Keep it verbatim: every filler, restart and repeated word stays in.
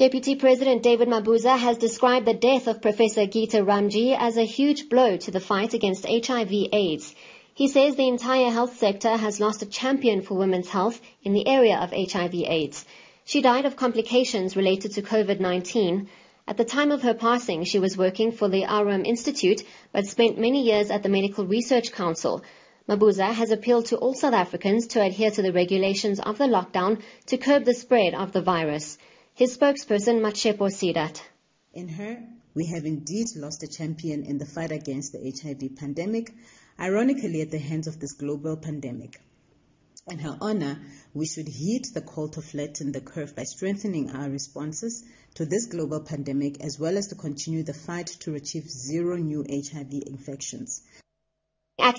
Deputy President David Mabuza has described the death of Professor Geeta Ramji as a huge blow to the fight against H I V AIDS. He says the entire health sector has lost a champion for women's health in the area of H I V AIDS. She died of complications related to COVID nineteen. At the time of her passing, she was working for the Arum Institute, but spent many years at the Medical Research Council. Mabuza has appealed to all South Africans to adhere to the regulations of the lockdown to curb the spread of the virus. His spokesperson, Matshepo Sidat. In her, we have indeed lost a champion in the fight against the H I V pandemic, ironically at the hands of this global pandemic. In her honor, we should heed the call to flatten the curve by strengthening our responses to this global pandemic, as well as to continue the fight to achieve zero new H I V infections.